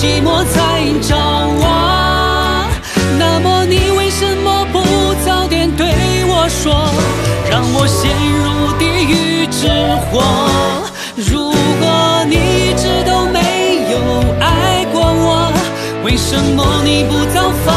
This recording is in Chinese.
寂寞才着我。那么你为什么不早点对我说，让我陷入地狱之火？如果你一直都没有爱过我，为什么你不早放